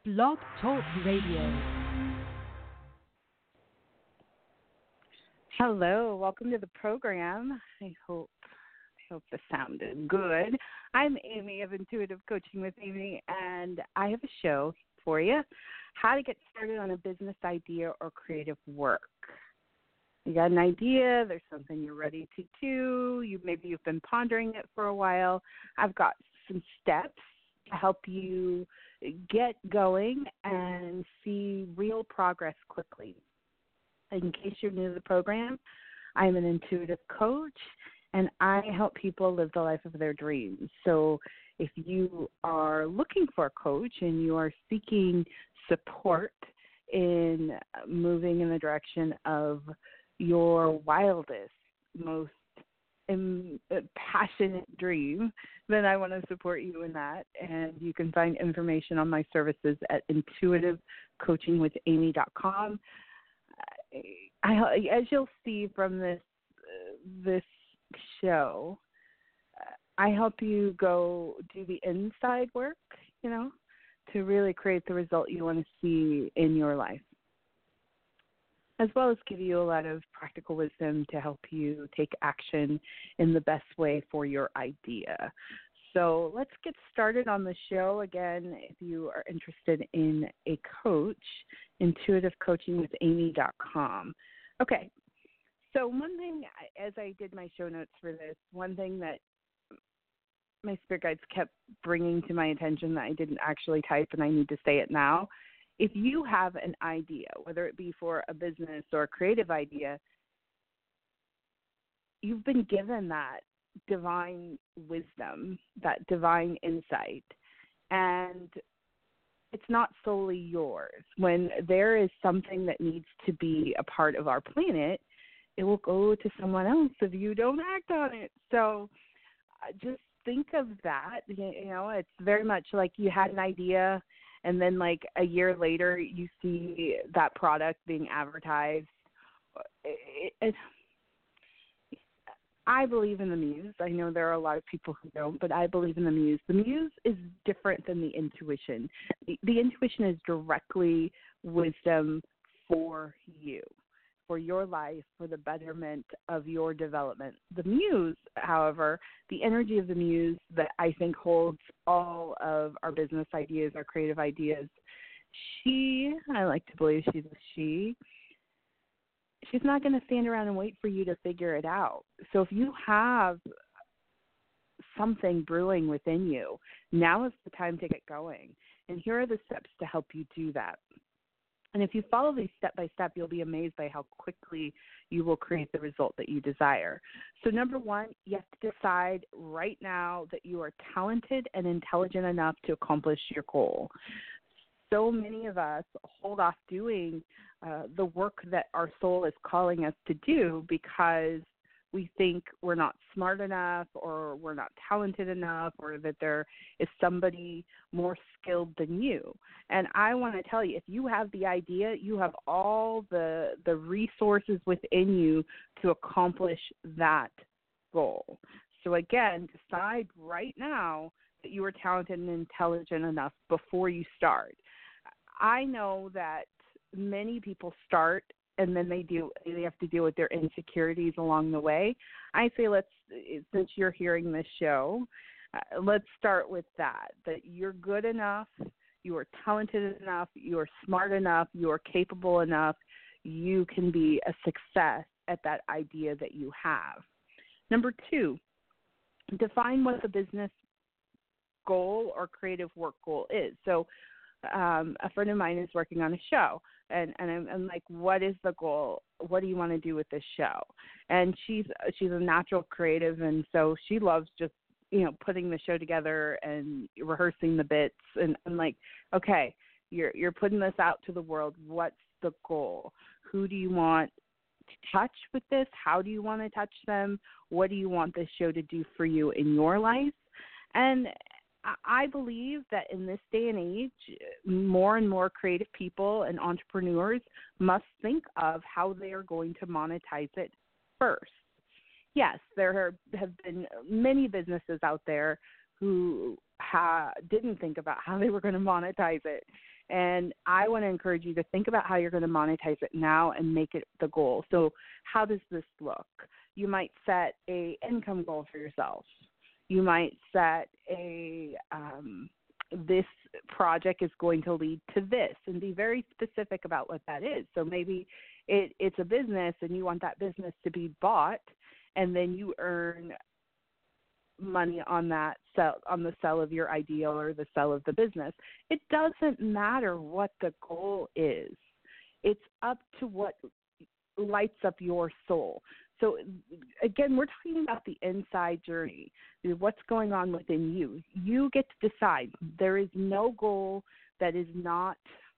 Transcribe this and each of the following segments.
Blog Talk Radio. Hello, welcome to the program. I hope the sound is good. I'm Amy of Intuitive Coaching with Amy, and I have a show for you, how to get started on a business idea or creative work. You got an idea, there's something you're ready to do, maybe you've been pondering it for a while. I've got some steps to help you get going and see real progress quickly. In case you're new to the program, I'm an intuitive coach, and I help people live the life of their dreams. So if you are looking for a coach and you are seeking support in moving in the direction of your wildest, most passionate dream, then I want to support you in that. And you can find information on my services at intuitivecoachingwithamy.com. As you'll see from this show, I help you go do the inside work, to really create the result you want to see in your life, as well as give you a lot of practical wisdom to help you take action in the best way for your idea. So let's get started on the show. Again, if you are interested in a coach, intuitivecoachingwithamy.com. Okay, so one thing, as I did my show notes for this, one thing that my spirit guides kept bringing to my attention that I didn't actually type, and I need to say it now. If you have an idea, whether it be for a business or a creative idea, you've been given that divine wisdom, that divine insight, and it's not solely yours. When there is something that needs to be a part of our planet, it will go to someone else if you don't act on it. So just think of that. It's very much like you had an idea, and then like a year later you see that product being advertised. I believe in the muse. I know there are a lot of people who don't, but I believe in the muse. The muse is different than the intuition. The intuition is directly wisdom for you, for your life, for the betterment of your development. The muse, however, the energy of the muse that I think holds all of our business ideas, our creative ideas, I like to believe she's a she, she's not going to stand around and wait for you to figure it out. So if you have something brewing within you, now is the time to get going. And here are the steps to help you do that. And if you follow these step by step, you'll be amazed by how quickly you will create the result that you desire. So number one, you have to decide right now that you are talented and intelligent enough to accomplish your goal. So many of us hold off doing the work that our soul is calling us to do because we think we're not smart enough, or we're not talented enough, or that there is somebody more skilled than you. And I want to tell you, if you have the idea, you have all the resources within you to accomplish that goal. So again, decide right now that you are talented and intelligent enough before you start. I know that many people start and then they have to deal with their insecurities along the way. I say since you're hearing this show, let's start with that you're good enough, you are talented enough, you are smart enough, you are capable enough, you can be a success at that idea that you have. Number two, define what the business goal or creative work goal is. So a friend of mine is working on a show, and I'm like, what is the goal? What do you want to do with this show? And she's a natural creative, and so she loves just, putting the show together and rehearsing the bits. And I'm like, okay, you're putting this out to the world. What's the goal? Who do you want to touch with this? How do you want to touch them? What do you want this show to do for you in your life? And I believe that in this day and age, more and more creative people and entrepreneurs must think of how they are going to monetize it first. Yes, there have been many businesses out there who didn't think about how they were going to monetize it. And I want to encourage you to think about how you're going to monetize it now and make it the goal. So how does this look? You might set a income goal for yourself. You might set this project is going to lead to this, and be very specific about what that is. So maybe it's a business and you want that business to be bought, and then you earn money on that on the sale of your idea or the sale of the business. It doesn't matter what the goal is. It's up to what lights up your soul. So again, we're talking about the inside journey, what's going on within you. You get to decide. There is no goal that is not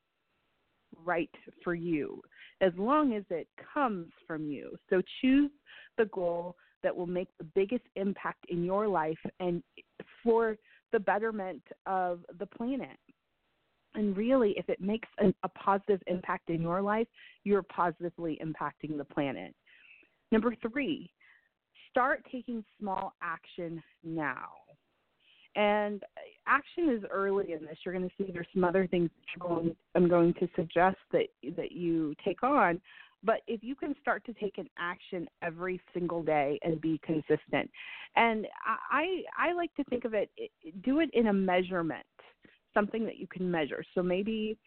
right for you, as long as it comes from you. So choose the goal that will make the biggest impact in your life and for the betterment of the planet. And really, if it makes a positive impact in your life, you're positively impacting the planet. Number 3, start taking small action now. And action is early in this. You're going to see there's some other things I'm going to suggest that you take on. But if you can start to take an action every single day and be consistent, and I like to think of it, do it in a measurement, something that you can measure. So maybe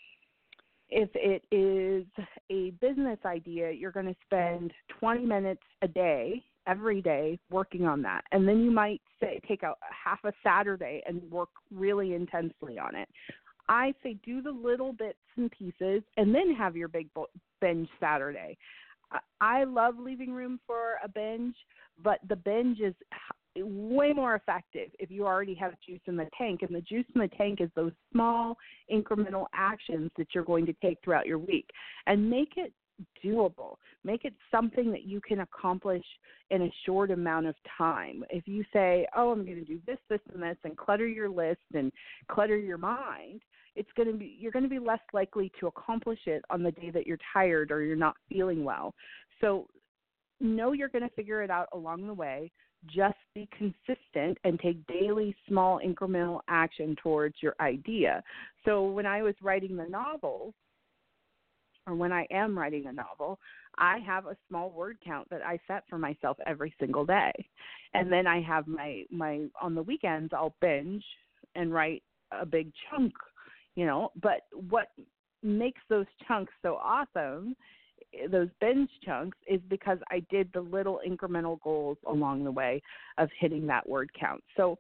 if it is a business idea, you're going to spend 20 minutes a day, every day, working on that. And then you might take out half a Saturday and work really intensely on it. I say do the little bits and pieces and then have your big binge Saturday. I love leaving room for a binge, but the binge is way more effective if you already have juice in the tank. And the juice in the tank is those small incremental actions that you're going to take throughout your week, and make it doable. Make it something that you can accomplish in a short amount of time. If you say, oh, I'm going to do this, this, and this, and clutter your list and clutter your mind, you're going to be less likely to accomplish it on the day that you're tired or you're not feeling well. So know you're going to figure it out along the way. Just be consistent and take daily small incremental action towards your idea. So when I was writing the novel, or when I am writing a novel, I have a small word count that I set for myself every single day. And then I have my on the weekends, I'll binge and write a big chunk, but what makes those chunks so awesome, those binge chunks, is because I did the little incremental goals along the way of hitting that word count. So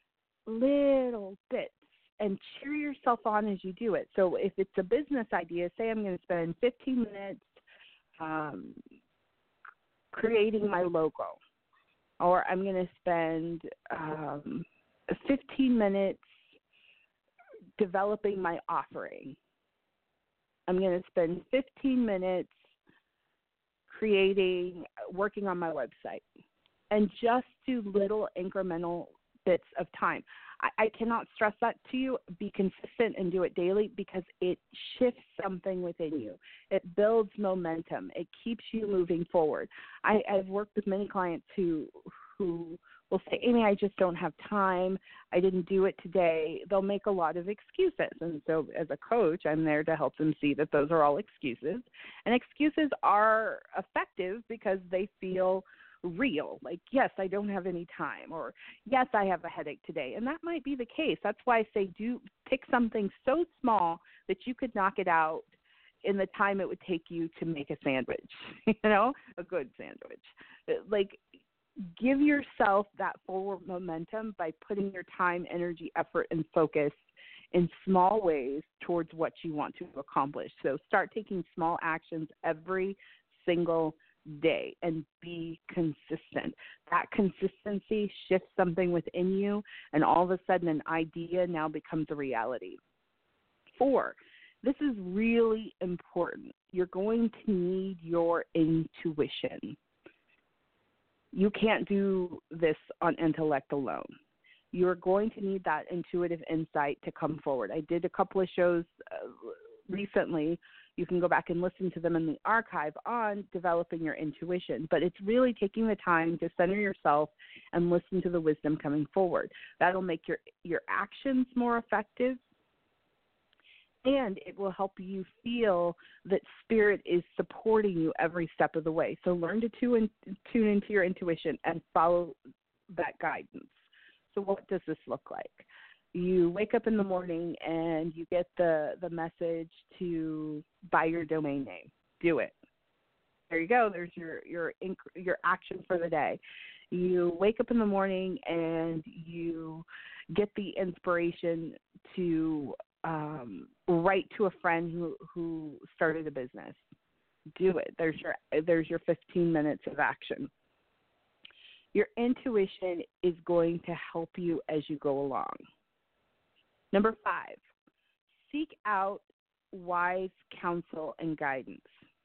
little bits, and cheer yourself on as you do it. So if it's a business idea, say I'm going to spend 15 minutes creating my logo, or I'm going to spend 15 minutes developing my offering. I'm going to spend 15 minutes working on my website, and just do little incremental bits of time. I cannot stress that to you. Be consistent and do it daily, because it shifts something within you. It builds momentum. It keeps you moving forward. I've worked with many clients who will say, Amy, I just don't have time. I didn't do it today. They'll make a lot of excuses. And so as a coach, I'm there to help them see that those are all excuses. And excuses are effective because they feel real. Like, yes, I don't have any time, or yes, I have a headache today. And that might be the case. That's why I say pick something so small that you could knock it out in the time it would take you to make a sandwich, a good sandwich. Like, give yourself that forward momentum by putting your time, energy, effort, and focus in small ways towards what you want to accomplish. So start taking small actions every single day and be consistent. That consistency shifts something within you, and all of a sudden an idea now becomes a reality. 4, this is really important. You're going to need your intuition. You can't do this on intellect alone. You're going to need that intuitive insight to come forward. I did a couple of shows recently, You can go back and listen to them in the archive on developing your intuition. But it's really taking the time to center yourself and listen to the wisdom coming forward. That'll make your actions more effective, and it will help you feel that Spirit is supporting you every step of the way. So learn to tune into your intuition and follow that guidance. So what does this look like? You wake up in the morning and you get the message to buy your domain name. Do it. There you go. There's your action for the day. You wake up in the morning and you get the inspiration to write to a friend who started a business. Do it. There's your 15 minutes of action. Your intuition is going to help you as you go along. Number 5, seek out wise counsel and guidance.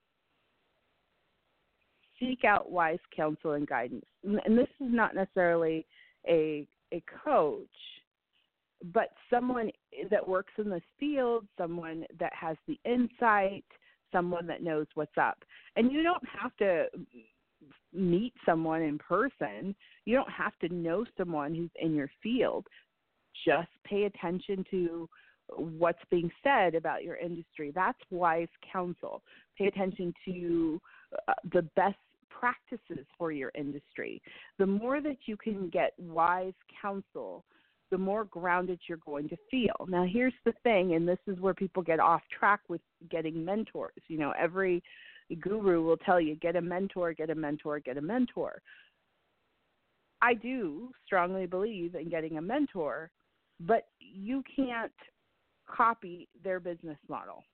Seek out wise counsel and guidance. And this is not necessarily a coach, but someone that works in this field, someone that has the insight, someone that knows what's up. And you don't have to meet someone in person. You don't have to know someone who's in your field. Just pay attention to what's being said about your industry. That's wise counsel. Pay attention to the best practices for your industry. The more that you can get wise counsel, the more grounded you're going to feel. Now, here's the thing, and this is where people get off track with getting mentors. You know, every guru will tell you, get a mentor, get a mentor, get a mentor. I do strongly believe in getting a mentor, but you can't copy their business model.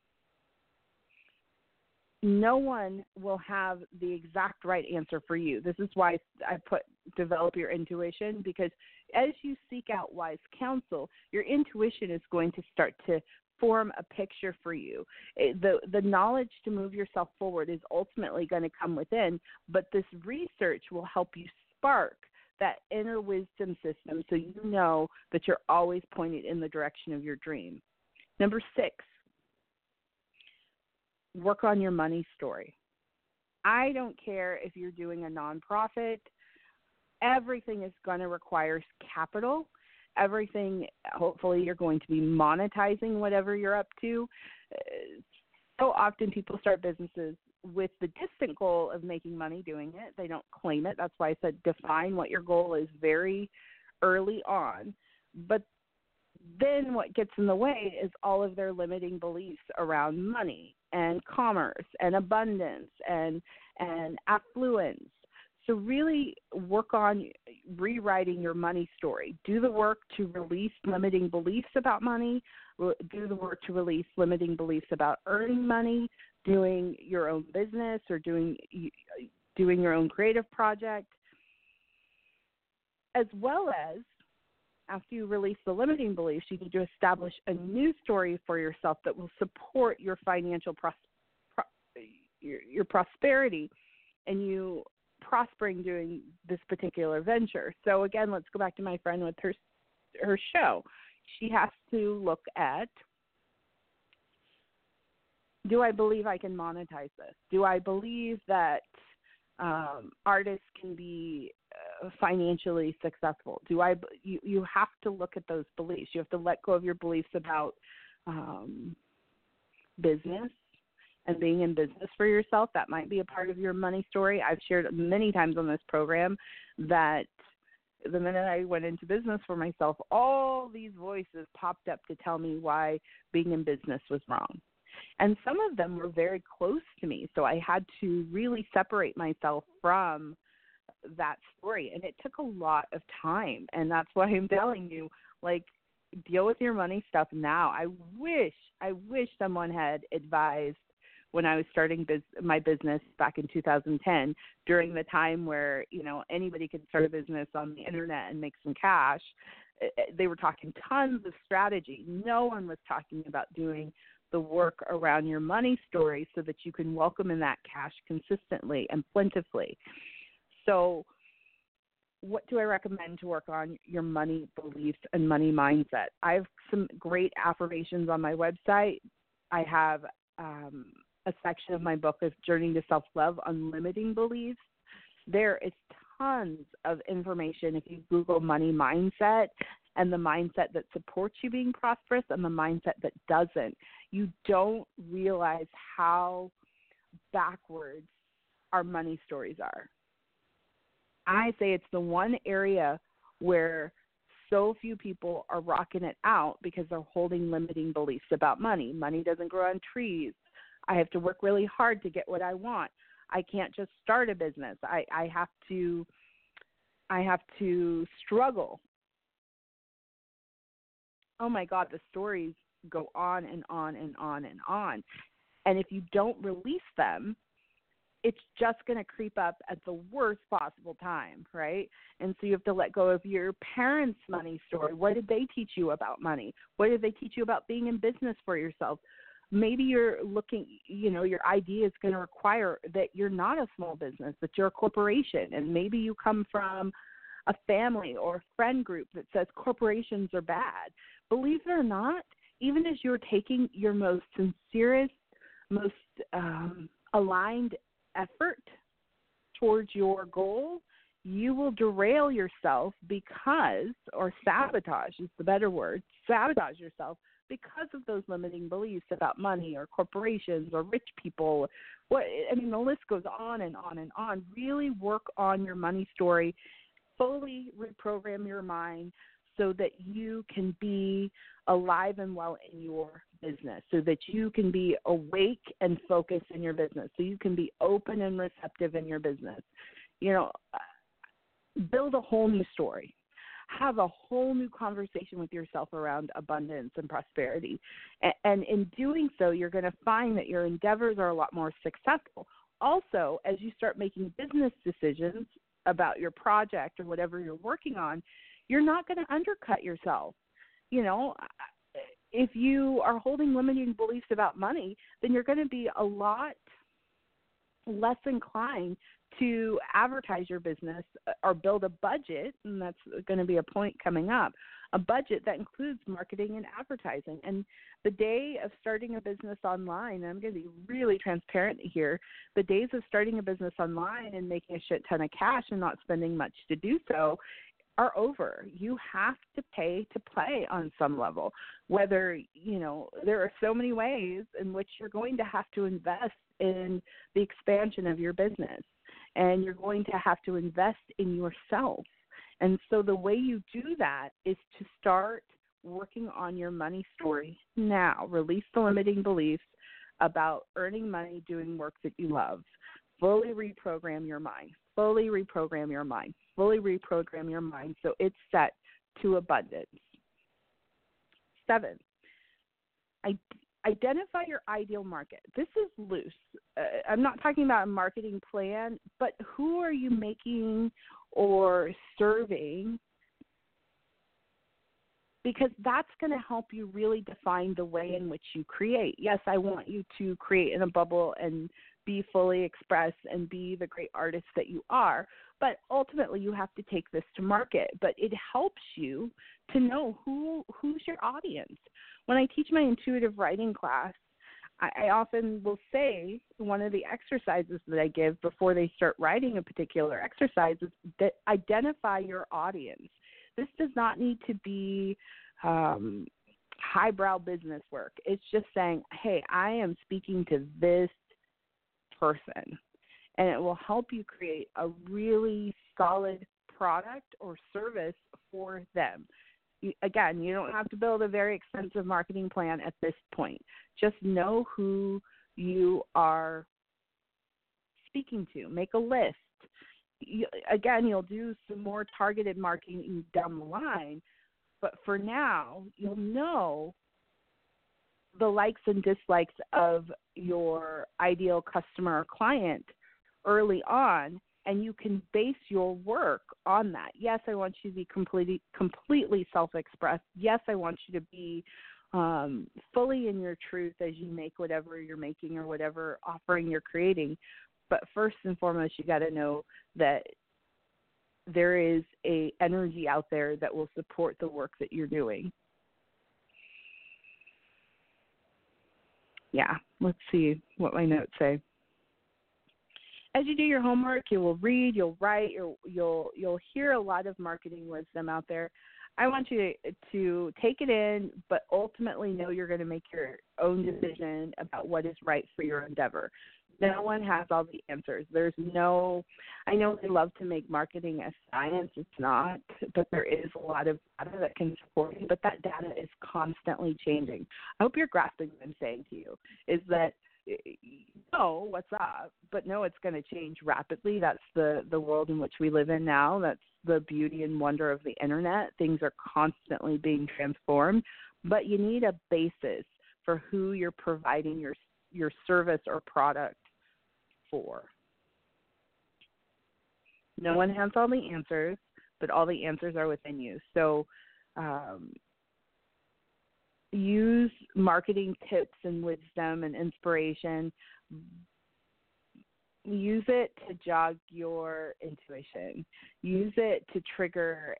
No one will have the exact right answer for you. This is why I put develop your intuition, because as you seek out wise counsel, your intuition is going to start to form a picture for you. The knowledge to move yourself forward is ultimately going to come within, but this research will help you spark that inner wisdom system so you know that you're always pointed in the direction of your dream. Number 6, work on your money story. I don't care if you're doing a nonprofit. Everything is going to require capital. Everything, hopefully, you're going to be monetizing whatever you're up to. So often people start businesses with the distant goal of making money doing it. They don't claim it. That's why I said define what your goal is very early on. But then what gets in the way is all of their limiting beliefs around money and commerce and abundance and affluence. So really work on rewriting your money story. Do the work to release limiting beliefs about money. Do the work to release limiting beliefs about earning money, doing your own business, or doing your own creative project, as well as after you release the limiting beliefs, you need to establish a new story for yourself that will support your financial your prosperity and you prospering doing this particular venture. So again, let's go back to my friend with her show. She has to look at, do I believe I can monetize this? Do I believe that artists can be financially successful? You have to look at those beliefs. You have to let go of your beliefs about business and being in business for yourself. That might be a part of your money story. I've shared many times on this program that the minute I went into business for myself, all these voices popped up to tell me why being in business was wrong. And some of them were very close to me, so I had to really separate myself from that story. And it took a lot of time, and that's why I'm telling you, like, deal with your money stuff now. I wish someone had advised when I was starting my business back in 2010, during the time where, you know, anybody could start a business on the internet and make some cash. They were talking tons of strategy. No one was talking about doing the work around your money story so that you can welcome in that cash consistently and plentifully. So what do I recommend to work on your money beliefs and money mindset? I have some great affirmations on my website. I have a section of my book is Journey to Self-Love on Limiting Beliefs. There is tons of information if you Google money mindset and the mindset that supports you being prosperous and the mindset that doesn't. You don't realize how backwards our money stories are. I say it's the one area where so few people are rocking it out because they're holding limiting beliefs about money. Money doesn't grow on trees. I have to work really hard to get what I want. I can't just start a business. I have to struggle. Oh my God, the stories go on and on and on and on. And if you don't release them, it's just going to creep up at the worst possible time, right? And so you have to let go of your parents' money story. What did they teach you about money? What did they teach you about being in business for yourself? Maybe you're looking, your idea is going to require that you're not a small business, that you're a corporation. And maybe you come from a family or a friend group that says corporations are bad. Believe it or not, even as you're taking your most sincerest, most aligned effort towards your goal, you will derail yourself or sabotage is the better word, sabotage yourself because of those limiting beliefs about money or corporations or rich people. The list goes on and on and on. Really work on your money story, fully reprogram your mind so that you can be alive and well in your business, so that you can be awake and focused in your business, so you can be open and receptive in your business. Build a whole new story. Have a whole new conversation with yourself around abundance and prosperity. And in doing so, you're going to find that your endeavors are a lot more successful. Also, as you start making business decisions about your project or whatever you're working on, you're not going to undercut yourself. If you are holding limiting beliefs about money, then you're going to be a lot less inclined to advertise your business or build a budget, and that's going to be a point coming up, a budget that includes marketing and advertising. And the day of starting a business online, and I'm going to be really transparent here, the days of starting a business online and making a shit ton of cash and not spending much to do so are over. You have to pay to play on some level. Whether, there are so many ways in which you're going to have to invest in the expansion of your business, and you're going to have to invest in yourself. And so the way you do that is to start working on your money story now. Release the limiting beliefs about earning money doing work that you love. Fully reprogram your mind. Fully reprogram your mind. Fully reprogram your mind so it's set to abundance. 7, identify your ideal market. This is loose. I'm not talking about a marketing plan, but who are you making or serving? Because that's going to help you really define the way in which you create. Yes, I want you to create in a bubble and be fully expressed and be the great artist that you are. But ultimately, you have to take this to market. But it helps you to know who's your audience. When I teach my intuitive writing class, I often will say one of the exercises that I give before they start writing a particular exercise is that identify your audience. This does not need to be highbrow business work. It's just saying, hey, I am speaking to this person, and it will help you create a really solid product or service for them. Again, you don't have to build a very expensive marketing plan at this point. Just know who you are speaking to. Make a list. You'll do some more targeted marketing down the line, but for now, you'll know the likes and dislikes of your ideal customer or client early on, and you can base your work on that. Yes, I want you to be completely self-expressed. Yes, I want you to be fully in your truth as you make whatever you're making or whatever offering you're creating. But first and foremost, you got to know that there is a energy out there that will support the work that you're doing. Yeah, let's see what my notes say. As you do your homework, you will read, you'll write, you'll hear a lot of marketing wisdom out there. I want you to take it in, but ultimately know you're going to make your own decision about what is right for your endeavor. No one has all the answers. I know they love to make marketing a science. It's not, but there is a lot of data that can support you, but that data is constantly changing. I hope you're grasping what I'm saying to you, is that know what's up, but no, it's going to change rapidly. That's the world in which we live in now. That's the beauty and wonder of the internet. Things are constantly being transformed, but you need a basis for who you're providing your service or product for. No one has all the answers, but all the answers are within you. So use marketing tips and wisdom and inspiration. Use it to jog your intuition. Use it to trigger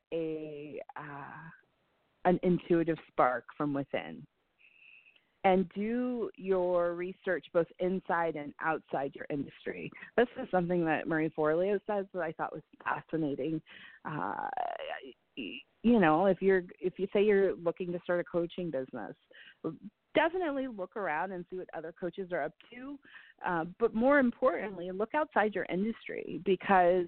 an intuitive spark from within. And do your research both inside and outside your industry. This is something that Marie Forleo says that I thought was fascinating. If you say you're looking to start a coaching business, definitely look around and see what other coaches are up to. But more importantly, look outside your industry, because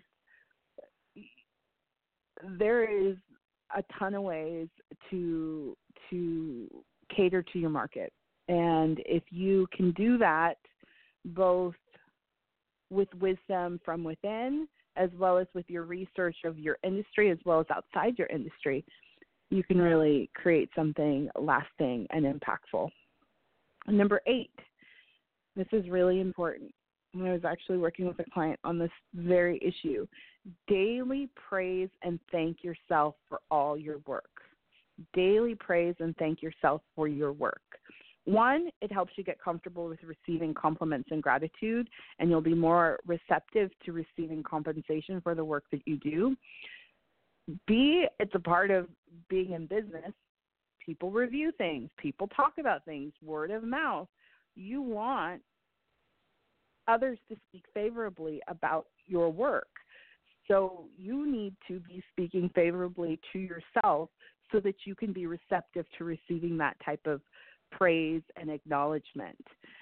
there is a ton of ways to cater to your market. And if you can do that both with wisdom from within, as well as with your research of your industry, as well as outside your industry, you can really create something lasting and impactful. Number 8, this is really important. I was actually working with a client on this very issue. Daily praise and thank yourself for all your work. Daily praise and thank yourself for your work. 1, it helps you get comfortable with receiving compliments and gratitude, and you'll be more receptive to receiving compensation for the work that you do. B, it's a part of being in business. People review things. People talk about things. Word of mouth. You want others to speak favorably about your work. So you need to be speaking favorably to yourself so that you can be receptive to receiving that type of praise and acknowledgement.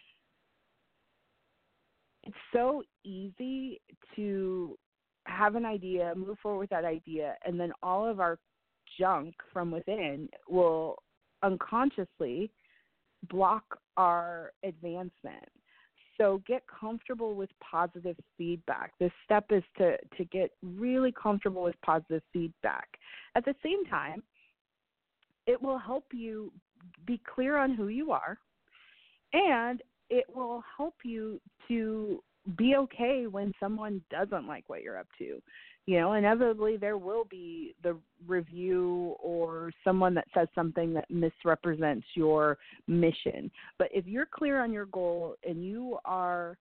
It's so easy to have an idea, move forward with that idea, and then all of our junk from within will unconsciously block our advancement. So get comfortable with positive feedback. This step is to get really comfortable with positive feedback. At the same time, it will help you be clear on who you are, and it will help you to be okay when someone doesn't like what you're up to. Inevitably there will be the review or someone that says something that misrepresents your mission. But if you're clear on your goal and you are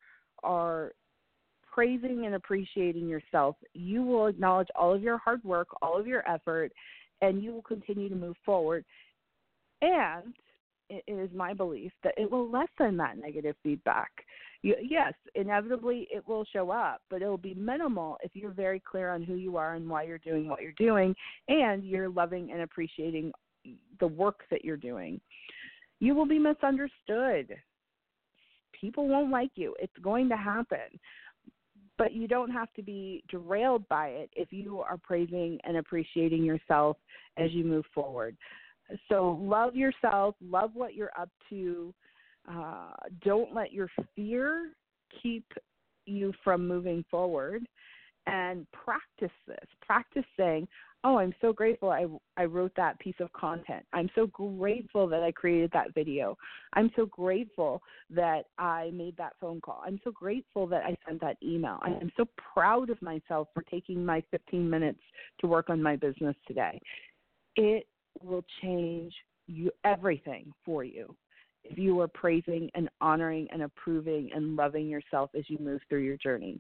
praising and appreciating yourself, you will acknowledge all of your hard work, all of your effort, and you will continue to move forward. And it is my belief that it will lessen that negative feedback. Yes, inevitably it will show up, but it will be minimal if you're very clear on who you are and why you're doing what you're doing, and you're loving and appreciating the work that you're doing. You will be misunderstood. People won't like you. It's going to happen. But you don't have to be derailed by it if you are praising and appreciating yourself as you move forward. So love yourself, love what you're up to. Don't let your fear keep you from moving forward, and practice this. Practice saying, oh, I'm so grateful I wrote that piece of content. I'm so grateful that I created that video. I'm so grateful that I made that phone call. I'm so grateful that I sent that email. I am so proud of myself for taking my 15 minutes to work on my business today. It will change everything for you if you are praising and honoring and approving and loving yourself as you move through your journey.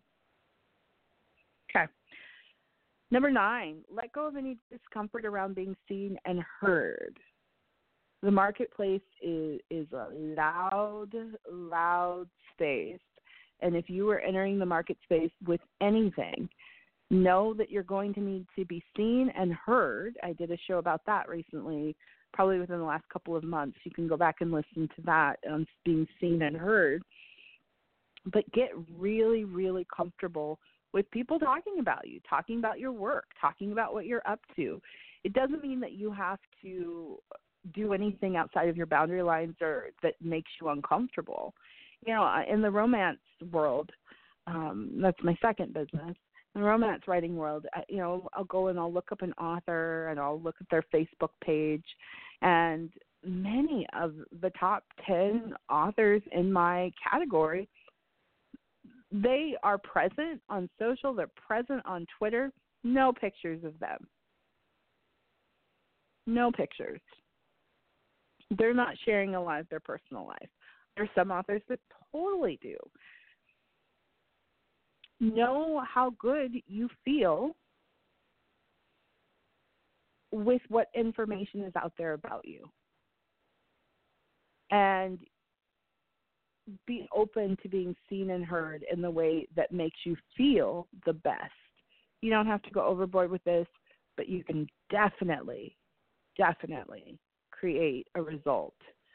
Okay. Number 9, let go of any discomfort around being seen and heard. The marketplace is a loud space. And if you are entering the market space with anything, know that you're going to need to be seen and heard. I did a show about that recently, probably within the last couple of months. You can go back and listen to that on being seen and heard. But get really, really comfortable with people talking about you, talking about your work, talking about what you're up to. It doesn't mean that you have to do anything outside of your boundary lines or that makes you uncomfortable. You know, in the romance world, that's my second business. In the romance writing world, you know, I'll go and I'll look up an author and I'll look at their Facebook page, and many of the top 10 authors in my category, they are present on social, they're present on Twitter, no pictures of them. No pictures. They're not sharing a lot of their personal life. There are some authors that totally do. Know how good you feel with what information is out there about you. And be open to being seen and heard in the way that makes you feel the best. You don't have to go overboard with this, but you can definitely create a result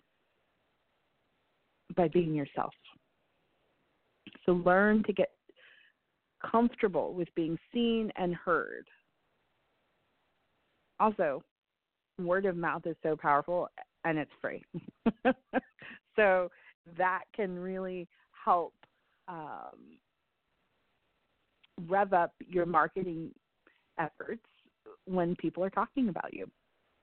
by being yourself. So learn to get comfortable with being seen and heard. Also, word of mouth is so powerful, and it's free. So that can really help rev up your marketing efforts when people are talking about you.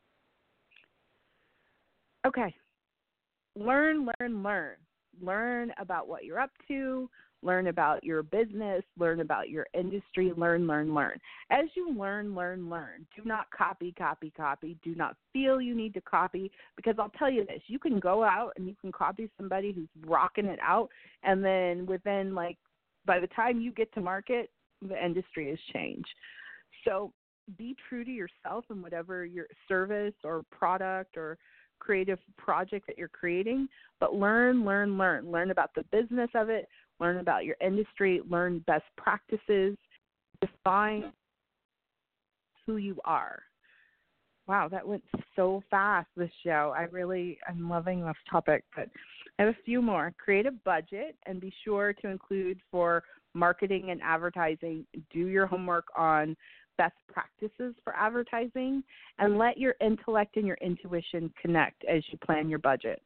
Okay. Learn. Learn about what you're up to. Learn about your business. Learn about your industry. Learn. As you learn. Do not copy. Do not feel you need to copy, because I'll tell you this. You can go out and you can copy somebody who's rocking it out, and then by the time you get to market, the industry has changed. So be true to yourself in whatever your service or product or creative project that you're creating, but learn about the business of it, learn about your industry, learn best practices, define who you are. Wow, that went so fast, this show. I'm loving this topic, but I have a few more. Create a budget and be sure to include for marketing and advertising. Do your homework on best practices for advertising, and let your intellect and your intuition connect as you plan your budget.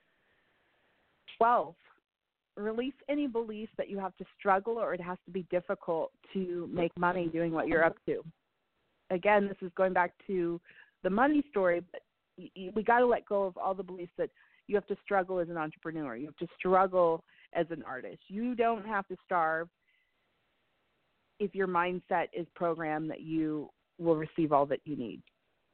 12, release any beliefs that you have to struggle or it has to be difficult to make money doing what you're up to. Again, this is going back to the money story, but we got to let go of all the beliefs that you have to struggle as an entrepreneur. You have to struggle as an artist. You don't have to starve if your mindset is programmed that you will receive all that you need.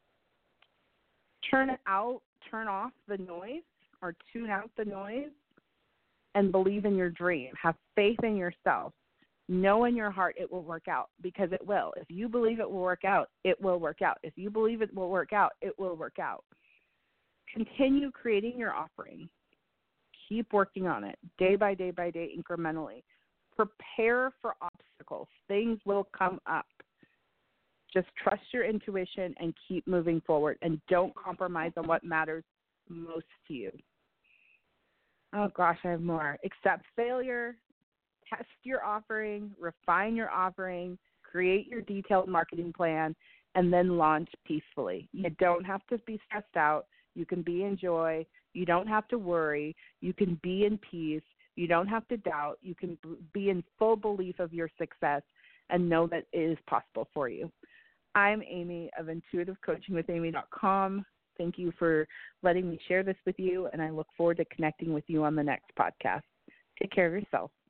Turn off the noise, or tune out the noise, and believe in your dream. Have faith in yourself. Know in your heart it will work out, because it will. If you believe it will work out, it will work out. If you believe it will work out, it will work out. Continue creating your offering. Keep working on it day by day, incrementally. Prepare for obstacles. Things will come up. Just trust your intuition and keep moving forward, and don't compromise on what matters most to you. Oh, gosh, I have more. Accept failure. Test your offering. Refine your offering. Create your detailed marketing plan, and then launch peacefully. You don't have to be stressed out. You can be in joy. You don't have to worry. You can be in peace. You don't have to doubt. You can be in full belief of your success and know that it is possible for you. I'm Amy of intuitivecoachingwithamy.com. Thank you for letting me share this with you, and I look forward to connecting with you on the next podcast. Take care of yourself.